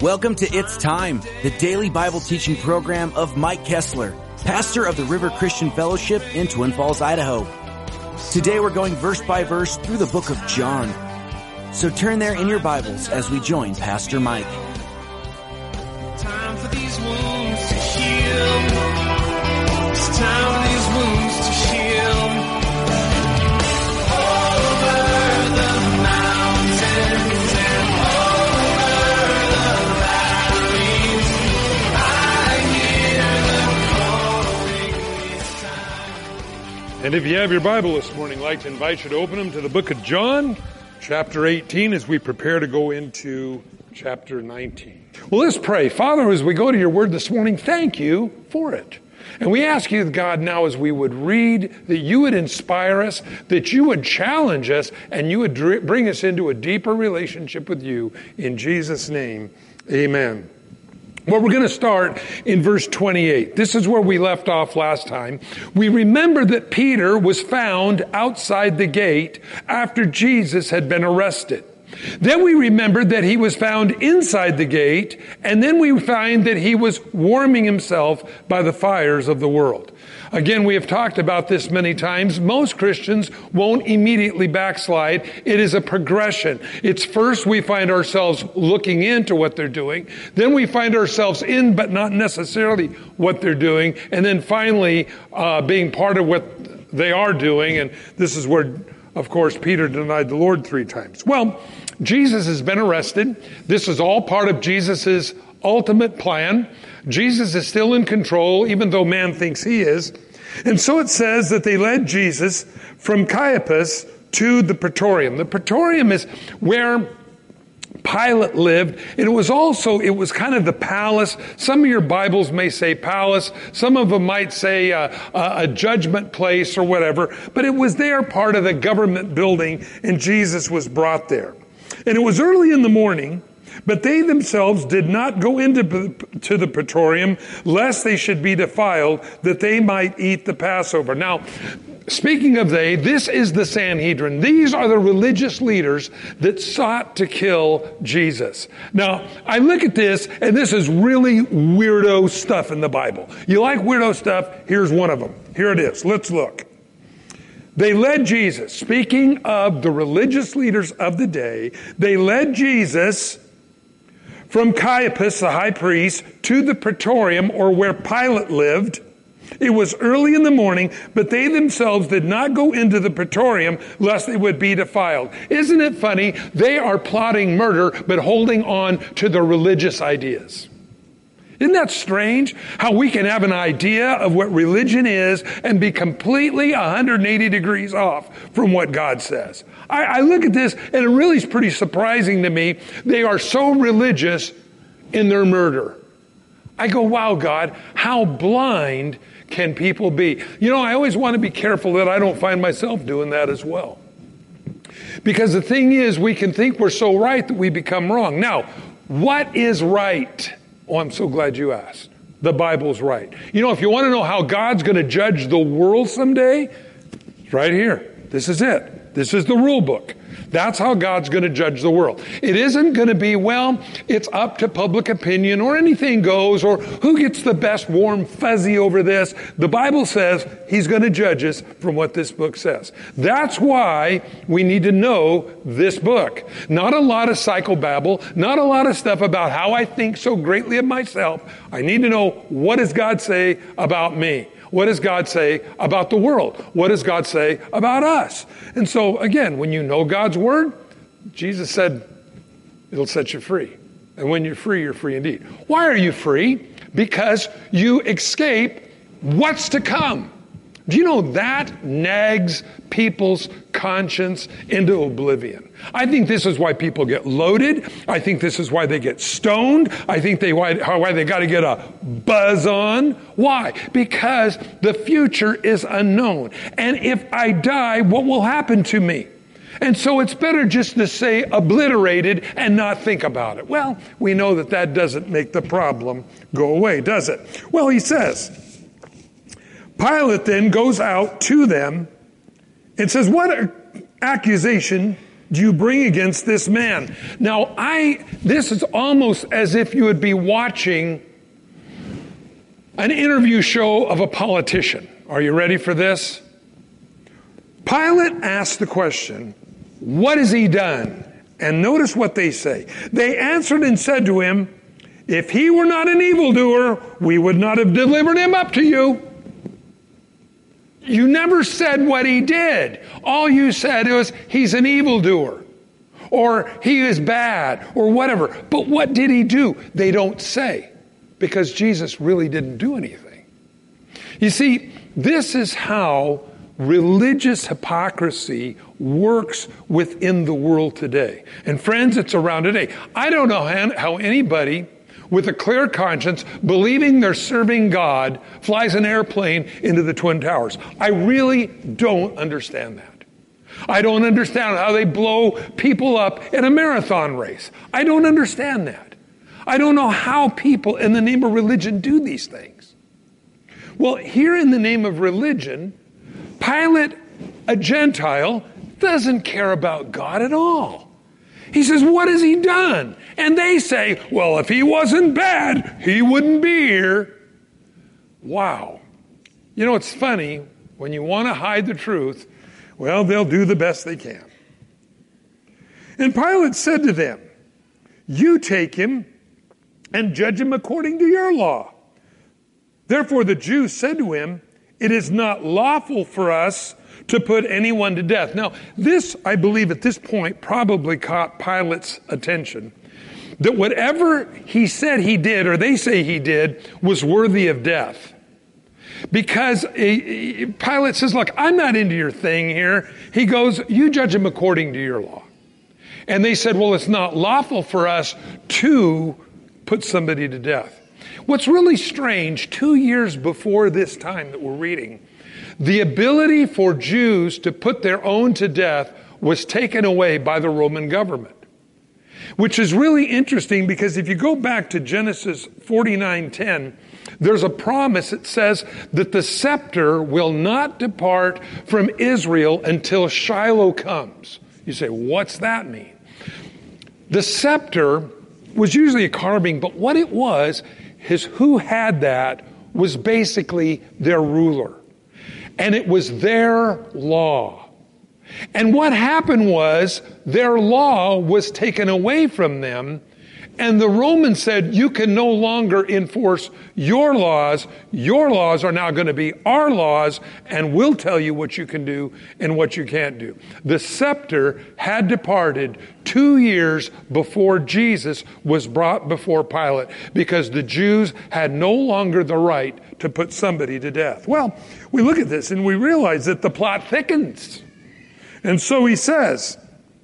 Welcome to It's Time, the daily Bible teaching program of Mike Kessler, pastor of the River Christian Fellowship in Twin Falls, Idaho. Today we're going verse by verse through the book of John. So turn there in your Bibles as we join Pastor Mike. Time for these wounds to heal. It's time for these wounds to heal. Over the mountains and over the valleys, I hear the calling this time. And if you have your Bible this morning, I'd like to invite you to open them to the book of John, chapter 18, as we prepare to go into chapter 19. Well, let's pray. Father, as we go to your word this morning, thank you for it. And we ask you, God, now as we would read, that you would inspire us, that you would challenge us, and you would bring us into a deeper relationship with you. In Jesus' name, amen. Well, we're going to start in verse 28. This is where we left off last time. We remember that Peter was found outside the gate after Jesus had been arrested. Then we remembered that he was found inside the gate, and then we find that he was warming himself by the fires of the world. Again, we have talked about this many times. Most Christians won't immediately backslide. It is a progression. It's first we find ourselves looking into what they're doing. Then we find ourselves in, but not necessarily what they're doing. And then finally, being part of what they are doing. And this is where, of course, Peter denied the Lord 3 times. Well, Jesus has been arrested. This is all part of Jesus' ultimate plan. Jesus is still in control, even though man thinks he is. And so it says that they led Jesus from Caiaphas to the Praetorium. The Praetorium is where Pilate lived, and it was kind of the palace. Some of your Bibles may say palace. Some of them might say a judgment place or whatever. But it was there, part of the government building, and Jesus was brought there. And it was early in the morning, but they themselves did not go into the Praetorium, lest they should be defiled, that they might eat the Passover. Now, speaking of they, this is the Sanhedrin. These are the religious leaders that sought to kill Jesus. Now, I look at this, and this is really weirdo stuff in the Bible. You like weirdo stuff? Here's one of them. Here it is. Let's look. They led Jesus, speaking of the religious leaders of the day, they led Jesus from Caiaphas, the high priest, to the Praetorium, or where Pilate lived. It was early in the morning, but they themselves did not go into the Praetorium, lest they would be defiled. Isn't it funny? They are plotting murder, but holding on to their religious ideas. Isn't that strange? How we can have an idea of what religion is and be completely 180 degrees off from what God says. I look at this, and it really is pretty surprising to me. They are so religious in their murder. I go, wow, God, how blind can people be? You know, I always want to be careful that I don't find myself doing that as well. Because the thing is, we can think we're so right that we become wrong. Now, what is right? Oh, I'm so glad you asked. The Bible's right. You know, if you want to know how God's going to judge the world someday, it's right here. This is it. This is the rule book. That's how God's going to judge the world. It isn't going to be, well, it's up to public opinion or anything goes or who gets the best warm fuzzy over this. The Bible says he's going to judge us from what this book says. That's why we need to know this book. Not a lot of psychobabble, not a lot of stuff about how I think so greatly of myself. I need to know, what does God say about me? What does God say about the world? What does God say about us? And so, again, when you know God's word, Jesus said, it'll set you free. And when you're free indeed. Why are you free? Because you escape what's to come. Do you know that nags people's conscience into oblivion? I think this is why people get loaded. I think this is why they get stoned. I think why they got to get a buzz on. Why? Because the future is unknown. And if I die, what will happen to me? And so it's better just to say obliterated and not think about it. Well, we know that doesn't make the problem go away, does it? Well, he says, Pilate then goes out to them and says, what accusation do you bring against this man? Now, this is almost as if you would be watching an interview show of a politician. Are you ready for this? Pilate asked the question, what has he done? And notice what they say. They answered and said to him, if he were not an evildoer, we would not have delivered him up to you. You never said what he did. All you said was, he's an evildoer, or he is bad, or whatever. But what did he do? They don't say, because Jesus really didn't do anything. You see, this is how religious hypocrisy works within the world today. And friends, it's around today. I don't know how anybody with a clear conscience, believing they're serving God, flies an airplane into the Twin Towers. I really don't understand that. I don't understand how they blow people up in a marathon race. I don't understand that. I don't know how people in the name of religion do these things. Well, here in the name of religion, Pilate, a Gentile, doesn't care about God at all. He says, what has he done? And they say, well, if he wasn't bad, he wouldn't be here. Wow. You know, it's funny, when you want to hide the truth, well, they'll do the best they can. And Pilate said to them, you take him and judge him according to your law. Therefore the Jews said to him, it is not lawful for us to put anyone to death. Now, this, I believe at this point, probably caught Pilate's attention. That whatever he said he did, or they say he did, was worthy of death. Because Pilate says, look, I'm not into your thing here. He goes, you judge him according to your law. And they said, well, it's not lawful for us to put somebody to death. What's really strange, 2 years before this time that we're reading, the ability for Jews to put their own to death was taken away by the Roman government. Which is really interesting, because if you go back to Genesis 49:10, there's a promise that says that the scepter will not depart from Israel until Shiloh comes. You say, what's that mean? The scepter was usually a carving, but what it was is who had that was basically their ruler. And it was their law. And what happened was their law was taken away from them, and the Romans said, you can no longer enforce your laws. Your laws are now going to be our laws, and we'll tell you what you can do and what you can't do. The scepter had departed 2 years before Jesus was brought before Pilate, because the Jews had no longer the right to put somebody to death. Well, we look at this and we realize that the plot thickens. And so he says,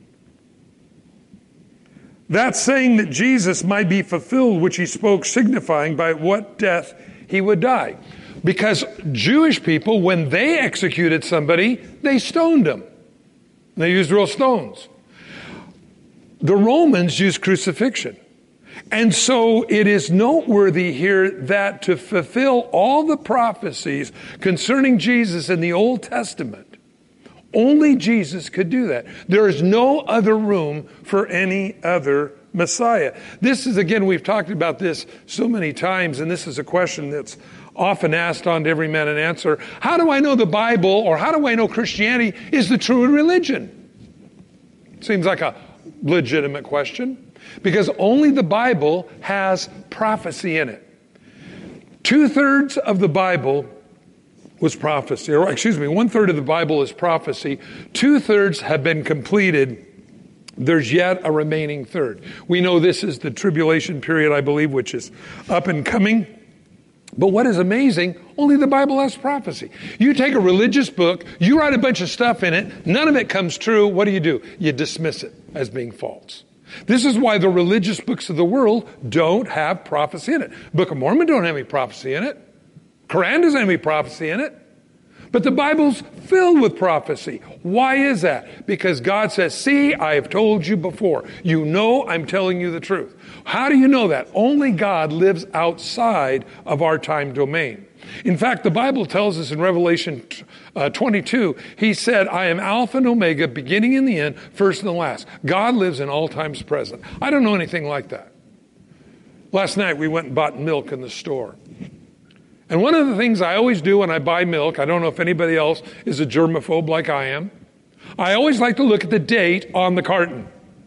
that saying that Jesus might be fulfilled, which he spoke, signifying by what death he would die. Because Jewish people, when they executed somebody, they stoned them. They used real stones. The Romans used crucifixion. And so it is noteworthy here that to fulfill all the prophecies concerning Jesus in the Old Testament, only Jesus could do that. There is no other room for any other Messiah. This is, again, we've talked about this so many times, and this is a question that's often asked on to Every Man an Answer. How do I know the Bible, or how do I know Christianity is the true religion? Seems like a legitimate question, because only the Bible has prophecy in it. 2/3 of the Bible was prophecy, or excuse me, 1/3 of the Bible is prophecy. 2/3 have been completed. There's yet a remaining third. We know this is the tribulation period, I believe, which is up and coming. But what is amazing, only the Bible has prophecy. You take a religious book, you write a bunch of stuff in it, none of it comes true. What do? You dismiss it as being false. This is why the religious books of the world don't have prophecy in it. Book of Mormon don't have any prophecy in it. Quran doesn't have any prophecy in it. But the Bible's filled with prophecy. Why is that? Because God says, see, I have told you before. You know I'm telling you the truth. How do you know that? Only God lives outside of our time domain. In fact, the Bible tells us in Revelation 22, he said, I am Alpha and Omega, beginning and the end, first and the last. God lives in all times present. I don't know anything like that. Last night we went and bought milk in the store. And one of the things I always do when I buy milk, I don't know if anybody else is a germaphobe like I am, I always like to look at the date on the carton.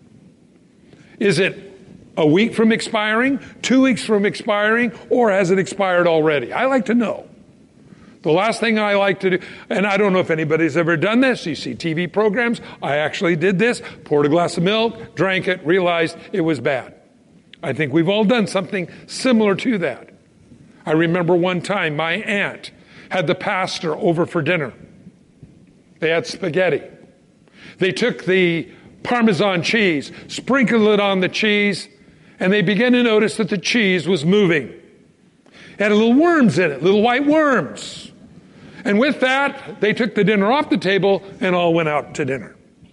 Is it a week from expiring, 2 weeks from expiring, or has it expired already? I like to know. The last thing I like to do, and I don't know if anybody's ever done this, you see TV programs, I actually did this, poured a glass of milk, drank it, realized it was bad. I think we've all done something similar to that. I remember one time my aunt had the pastor over for dinner. They had spaghetti. They took the Parmesan cheese, sprinkled it on the cheese, and they began to notice that the cheese was moving. It had little worms in it, little white worms. And with that, they took the dinner off the table and all went out to dinner.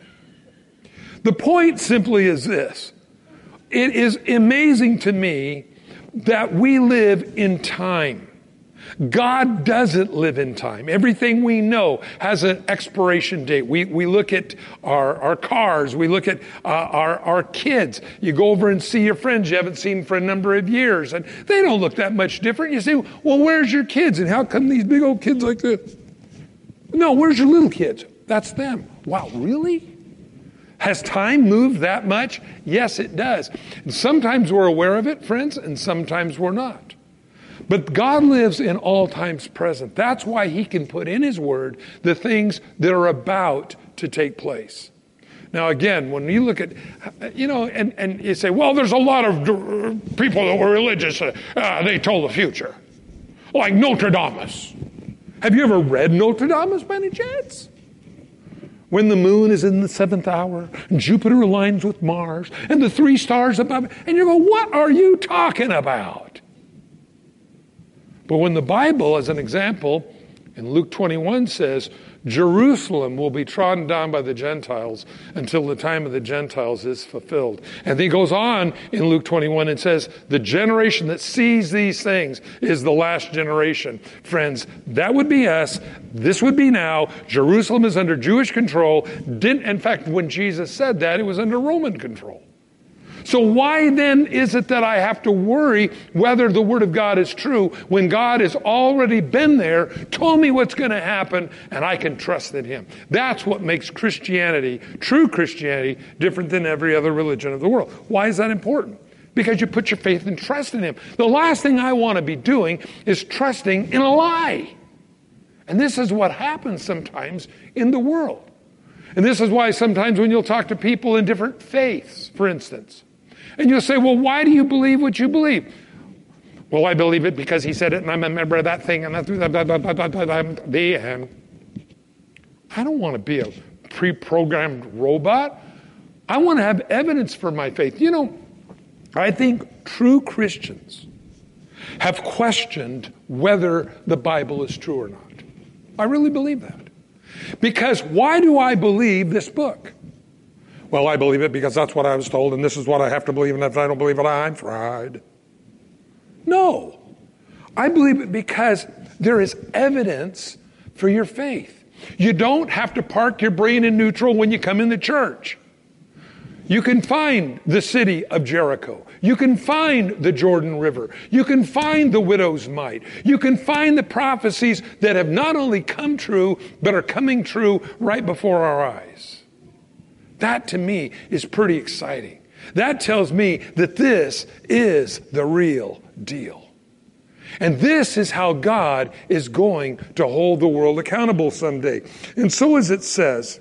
The point simply is this. It is amazing to me that we live in time. God doesn't live in time. Everything we know has an expiration date. We look at our cars. We look at our kids. You go over and see your friends you haven't seen for a number of years, and they don't look that much different. You say, well, where's your kids? And how come these big old kids like this? No, where's your little kids? That's them. Wow, really? Has time moved that much? Yes, it does. And sometimes we're aware of it, friends, and sometimes we're not. But God lives in all times present. That's why he can put in his word the things that are about to take place. Now, again, when you look at, and you say, well, there's a lot of people that were religious, they told the future. Like Nostradamus. Have you ever read Nostradamus by any chance? When the moon is in the 7th hour, and Jupiter aligns with Mars, and the 3 stars above, and you go, what are you talking about? But when the Bible, as an example, in Luke 21 says, Jerusalem will be trodden down by the Gentiles until the time of the Gentiles is fulfilled. And he goes on in Luke 21 and says, the generation that sees these things is the last generation. Friends, that would be us. This would be now. Jerusalem is under Jewish control. In fact, when Jesus said that, it was under Roman control. So why then is it that I have to worry whether the Word of God is true when God has already been there, told me what's going to happen, and I can trust in Him? That's what makes Christianity, true Christianity, different than every other religion of the world. Why is that important? Because you put your faith and trust in Him. The last thing I want to be doing is trusting in a lie. And this is what happens sometimes in the world. And this is why sometimes when you'll talk to people in different faiths, for instance, and you'll say, well, why do you believe what you believe? Well, I believe it because he said it, and I'm a member of that thing, and the end. I don't want to be a pre-programmed robot. I want to have evidence for my faith. You know, I think true Christians have questioned whether the Bible is true or not. I really believe that. Because why do I believe this book? Well, I believe it because that's what I was told, and this is what I have to believe, and if I don't believe it, I'm fried. No. I believe it because there is evidence for your faith. You don't have to park your brain in neutral when you come in the church. You can find the city of Jericho. You can find the Jordan River. You can find the widow's mite. You can find the prophecies that have not only come true, but are coming true right before our eyes. That to me is pretty exciting. That tells me that this is the real deal. And this is how God is going to hold the world accountable someday. And so as it says,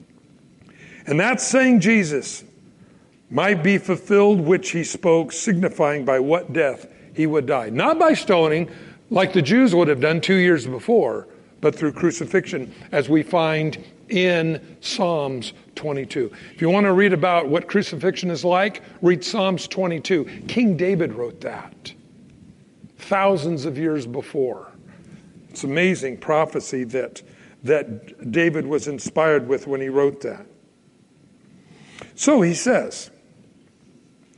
and that saying Jesus might be fulfilled which he spoke, signifying by what death he would die. Not by stoning, like the Jews would have done 2 years before, but through crucifixion, as we find in Psalms 22. If you want to read about what crucifixion is like, read Psalms 22. King David wrote that thousands of years before. It's amazing prophecy that David was inspired with when he wrote that. So he says,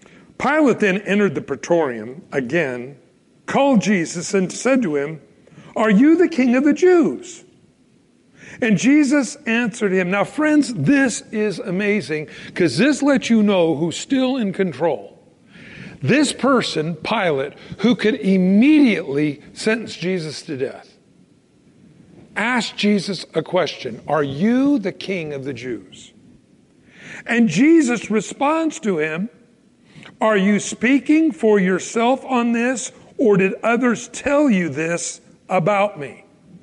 Pilate then entered the praetorium again, called Jesus, and said to him, "Are you the king of the Jews?" And Jesus answered him. Now, friends, this is amazing because this lets you know who's still in control. This person, Pilate, who could immediately sentence Jesus to death, asked Jesus a question: "Are you the king of the Jews?" And Jesus responds to him, "Are you speaking for yourself on this, or did others tell you this about me?"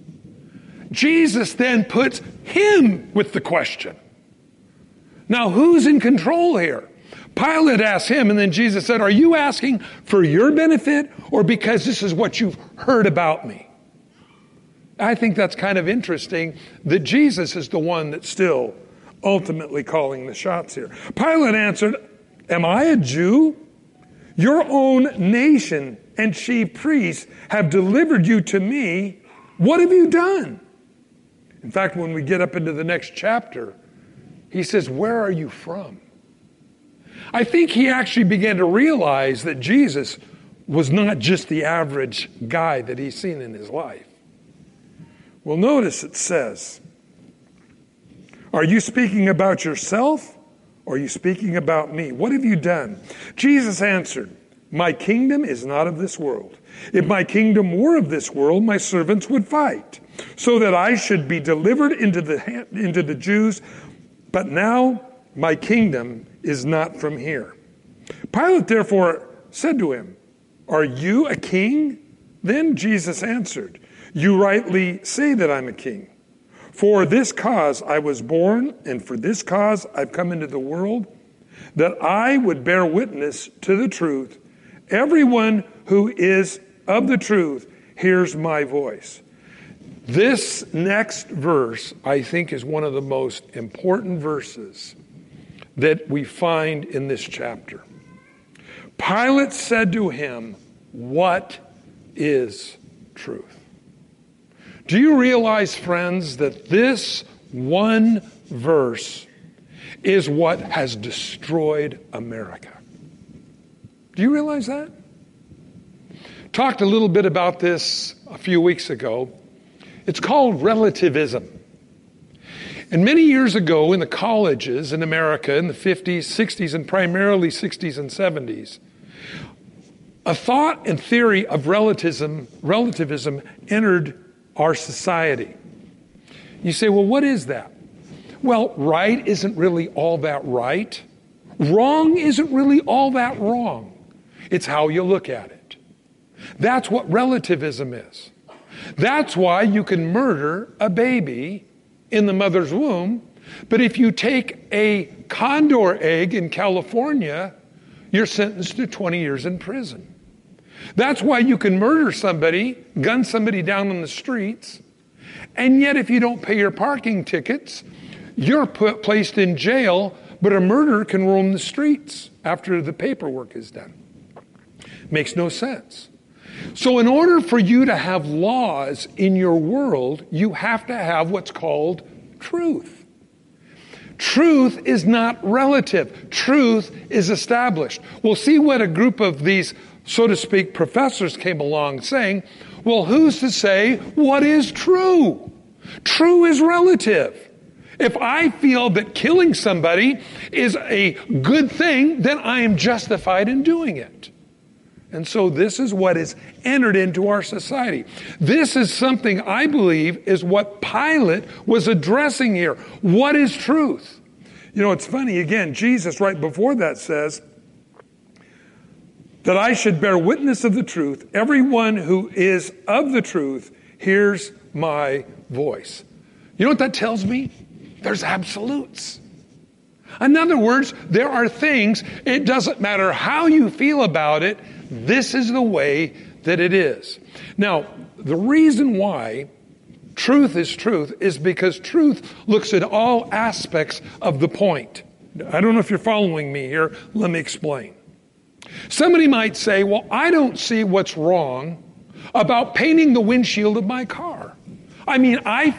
Jesus then puts him with the question. Now, who's in control here? Pilate asked him, and then Jesus said, "Are you asking for your benefit or because this is what you've heard about me?" I think that's kind of interesting that Jesus is the one that's still ultimately calling the shots here. Pilate answered, "Am I a Jew? Your own nation and chief priests have delivered you to me. What have you done?" In fact, when we get up into the next chapter, he says, "Where are you from?" I think he actually began to realize that Jesus was not just the average guy that he's seen in his life. Well, notice it says, "Are you speaking about yourself, or are you speaking about me? What have you done?" Jesus answered, "My kingdom is not of this world. If my kingdom were of this world, my servants would fight, so that I should be delivered into the Jews. But now my kingdom is not from here." Pilate therefore said to him, "Are you a king?" Then Jesus answered, "You rightly say that I'm a king. For this cause I was born, and for this cause I've come into the world, that I would bear witness to the truth. Everyone who is of the truth hears my voice." This next verse, I think, is one of the most important verses that we find in this chapter. Pilate said to him, "What is truth?" Do you realize, friends, that this one verse is what has destroyed America? Do you realize that? Talked a little bit about this a few weeks ago. It's called relativism. And many years ago in the colleges in America in the 50s, 60s, and primarily 60s and 70s, a thought and theory of relativism entered our society. You say, well, what is that? Well, right isn't really all that right. Wrong isn't really all that wrong. It's how you look at it. That's what relativism is. That's why you can murder a baby in the mother's womb, but if you take a condor egg in California, you're sentenced to 20 years in prison. That's why you can murder somebody, gun somebody down on the streets, and yet if you don't pay your parking tickets, you're placed in jail, but a murderer can roam the streets after the paperwork is done. Makes no sense. So in order for you to have laws in your world, you have to have what's called truth. Truth is not relative. Truth is established. We'll see what a group of these, so to speak, professors came along saying, well, who's to say what is true? True is relative. If I feel that killing somebody is a good thing, then I am justified in doing it. And so this is what is entered into our society. This is something I believe is what Pilate was addressing here. What is truth? You know, it's funny, again, Jesus right before that says that I should bear witness of the truth. Everyone who is of the truth hears my voice. You know what that tells me? There's absolutes. In other words, there are things, it doesn't matter how you feel about it, this is the way that it is. Now, the reason why truth is because truth looks at all aspects of the point. I don't know if you're following me here. Let me explain. Somebody might say, well, I don't see what's wrong about painting the windshield of my car. I mean, I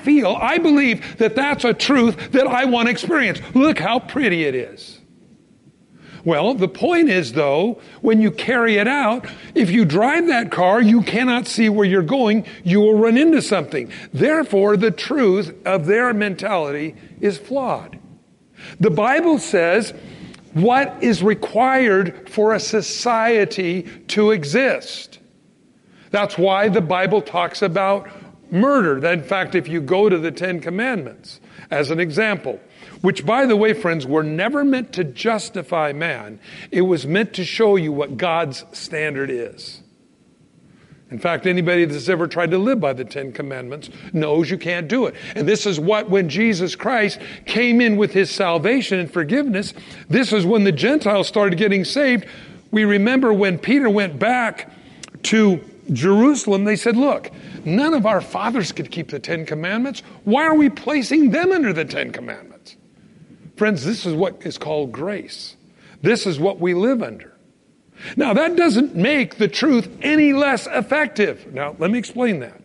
believe that that's a truth that I want to experience. Look how pretty it is. Well, the point is, though, when you carry it out, if you drive that car, you cannot see where you're going. You will run into something. Therefore, the truth of their mentality is flawed. The Bible says what is required for a society to exist. That's why the Bible talks about murder. In fact, if you go to the Ten Commandments as an example, which, by the way, friends, were never meant to justify man. It was meant to show you what God's standard is. In fact, anybody that's ever tried to live by the Ten Commandments knows you can't do it. And this is what, when Jesus Christ came in with his salvation and forgiveness, this is when the Gentiles started getting saved. We remember when Peter went back to Jerusalem, they said, look, none of our fathers could keep the Ten Commandments. Why are we placing them under the Ten Commandments? Friends, this is what is called grace. This is what we live under. Now, that doesn't make the truth any less effective. Now, let me explain that.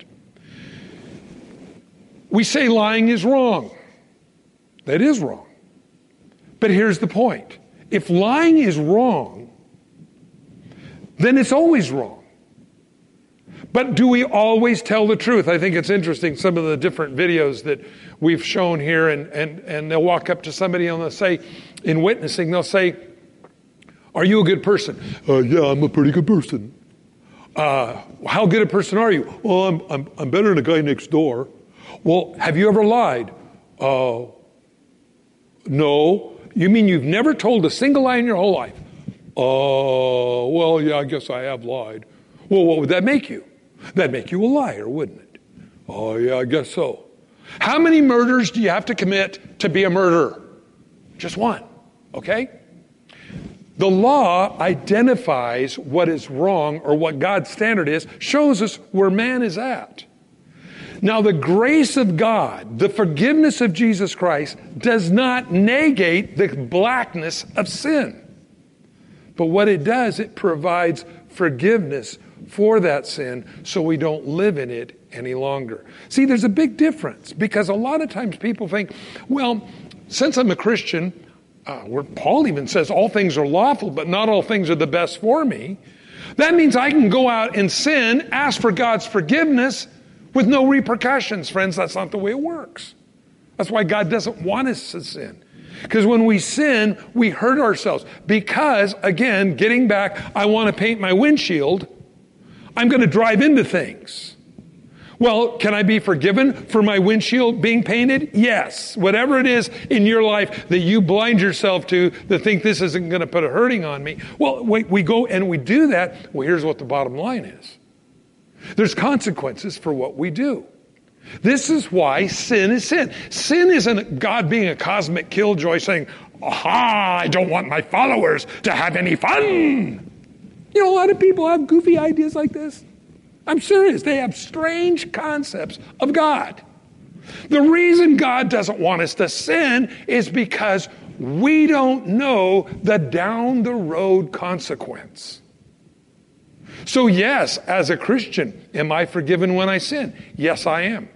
We say lying is wrong. That is wrong. But here's the point. If lying is wrong, then it's always wrong. But do we always tell the truth? I think it's interesting, some of the different videos that we've shown here, and they'll walk up to somebody and they'll say, in witnessing, they'll say, are you a good person? Yeah, I'm a pretty good person. How good a person are you? Well, I'm better than the guy next door. Well, have you ever lied? No. You mean you've never told a single lie in your whole life? Well, yeah, I guess I have lied. Well, what would that make you? That'd make you a liar, wouldn't it? Oh, yeah, I guess so. How many murders do you have to commit to be a murderer? Just one, okay? The law identifies what is wrong or what God's standard is, shows us where man is at. Now, the grace of God, the forgiveness of Jesus Christ, does not negate the blackness of sin. But what it does, it provides forgiveness for that sin so we don't live in it any longer. See, there's a big difference because a lot of times people think, well, since I'm a Christian, where Paul even says all things are lawful, but not all things are the best for me. That means I can go out and sin, ask for God's forgiveness with no repercussions. Friends, that's not the way it works. That's why God doesn't want us to sin. Because when we sin, we hurt ourselves. Because, again, getting back, I want to paint my windshield, I'm going to drive into things. Well, can I be forgiven for my windshield being painted? Yes. Whatever it is in your life that you blind yourself to think this isn't going to put a hurting on me. Well, we go and we do that. Well, here's what the bottom line is. There's consequences for what we do. This is why sin is sin. Sin isn't God being a cosmic killjoy saying, aha, I don't want my followers to have any fun. You know, a lot of people have goofy ideas like this. I'm serious. They have strange concepts of God. The reason God doesn't want us to sin is because we don't know the down the road consequence. So yes, as a Christian, am I forgiven when I sin? Yes, I am.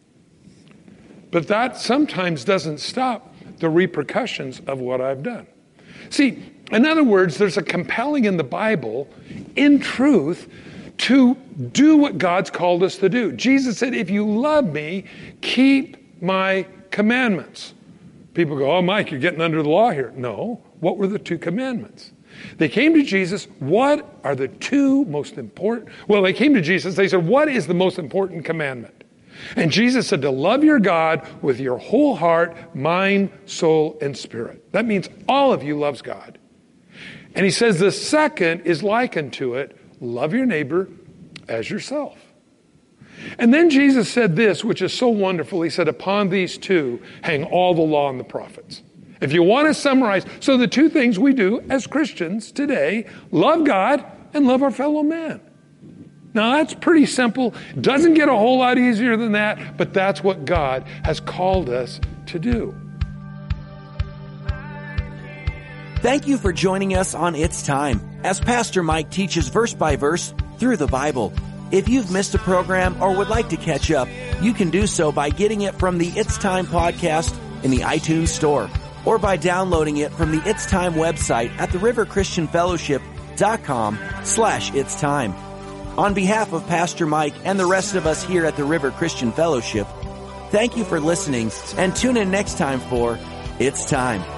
But that sometimes doesn't stop the repercussions of what I've done. See, in other words, there's a compelling in the Bible, in truth, to do what God's called us to do. Jesus said, if you love me, keep my commandments. People go, oh, Mike, you're getting under the law here. No. What were the two commandments? They came to Jesus, what are the two most important? Well, they came to Jesus, they said, what is the most important commandment? And Jesus said to love your God with your whole heart, mind, soul, and spirit. That means all of you loves God. And he says the second is likened to it, love your neighbor as yourself. And then Jesus said this, which is so wonderful. He said, upon these two hang all the law and the prophets. If you want to summarize, so the two things we do as Christians today, love God and love our fellow man. Now that's pretty simple. Doesn't get a whole lot easier than that, but that's what God has called us to do. Thank you for joining us on It's Time, as Pastor Mike teaches verse by verse through the Bible. If you've missed a program or would like to catch up, you can do so by getting it from the It's Time podcast in the iTunes store. or by downloading it from the It's Time website at theriverchristianfellowship.com/It's Time. On behalf of Pastor Mike and the rest of us here at the River Christian Fellowship, thank you for listening and tune in next time for It's Time.